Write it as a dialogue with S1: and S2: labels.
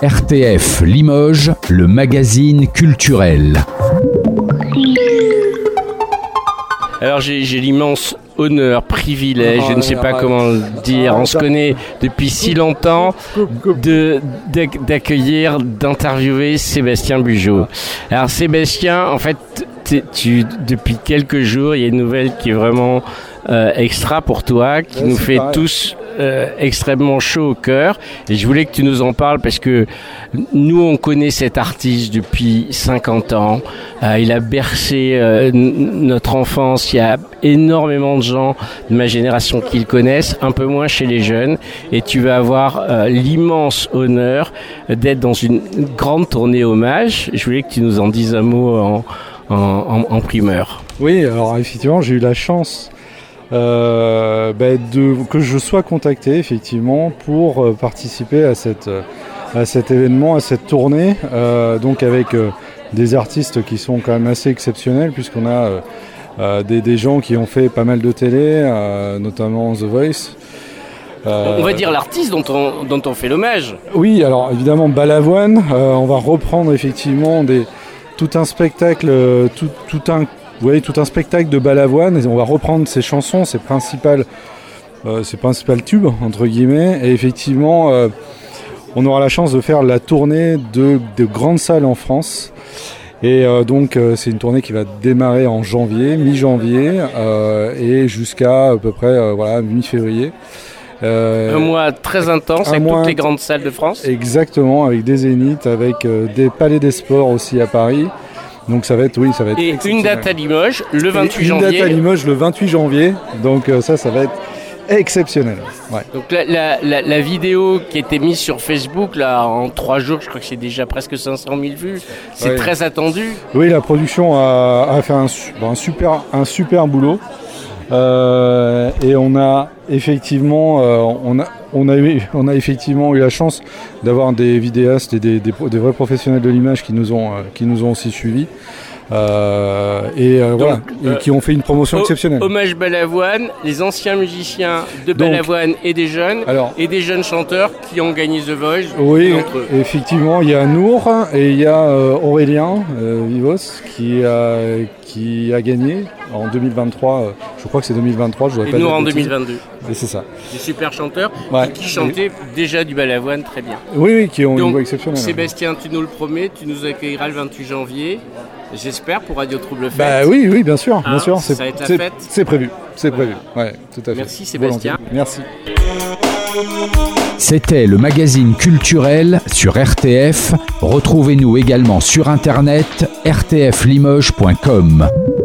S1: RTF Limoges, le magazine culturel.
S2: Alors j'ai l'immense honneur, privilège, je ne sais pas comment dire, on se connaît depuis si longtemps, d'accueillir, d'interviewer Sébastien Bugeaud. Alors Sébastien, en fait, depuis quelques jours, il y a une nouvelle qui est vraiment extra pour toi, qui nous fait tous extrêmement chaud au cœur, et je voulais que tu nous en parles parce que nous on connaît cet artiste depuis 50 ans, il a bercé notre enfance, il y a énormément de gens de ma génération qui le connaissent, un peu moins chez les jeunes, et tu vas avoir l'immense honneur d'être dans une grande tournée hommage. Je voulais que tu nous en dises un mot en primeur.
S3: Oui, alors effectivement j'ai eu la chance que je sois contacté effectivement pour participer à cet événement, à cette tournée, donc avec des artistes qui sont quand même assez exceptionnels, puisqu'on a des gens qui ont fait pas mal de télé, notamment The Voice.
S2: On va dire l'artiste dont on fait l'hommage.
S3: Oui, alors évidemment Balavoine, on va reprendre effectivement tout un spectacle, tout un spectacle de Balavoine, et on va reprendre ses chansons, ses principales tubes, entre guillemets, et effectivement, on aura la chance de faire la tournée de grandes salles en France, et donc c'est une tournée qui va démarrer en mi-janvier, et jusqu'à à peu près mi-février.
S2: Un mois très intense avec toutes les grandes salles de France.
S3: Exactement, avec des zéniths, avec des palais des sports aussi à Paris. Donc ça va être
S2: et une date à Limoges le 28 janvier.
S3: Une date à Limoges le 28 janvier. Donc ça va être exceptionnel. Ouais.
S2: Donc la vidéo qui a été mise sur Facebook là en 3 jours, je crois que c'est déjà presque 500 000 vues. C'est très attendu. Oui, la production a fait un super boulot.
S3: Et on a effectivement eu la chance d'avoir des vidéastes et des vrais professionnels de l'image qui nous ont aussi suivis, et qui ont fait une promotion exceptionnelle.
S2: Hommage Balavoine, les anciens musiciens de Balavoine et des jeunes chanteurs qui ont gagné The Voice.
S3: Oui, effectivement, il y a Nour et il y a Aurélien Vivos qui a gagné en 2023, je crois que c'est 2023, je dois pas dire.
S2: Et Nour en 2022.
S3: Et c'est ça.
S2: Des super chanteurs qui chantaient déjà du Balavoine très bien.
S3: Oui, qui ont une voix exceptionnelle.
S2: Sébastien, tu nous le promets, tu nous accueilleras le 28 janvier. J'espère pour Radio Trouble Fête.
S3: Bah oui, bien sûr, bien sûr.
S2: Ça va être la fête.
S3: C'est prévu, ouais, tout à fait.
S2: Merci Sébastien.
S3: Volontiers. Merci.
S1: C'était le magazine culturel sur RTF. Retrouvez-nous également sur internet rtflimoges.com.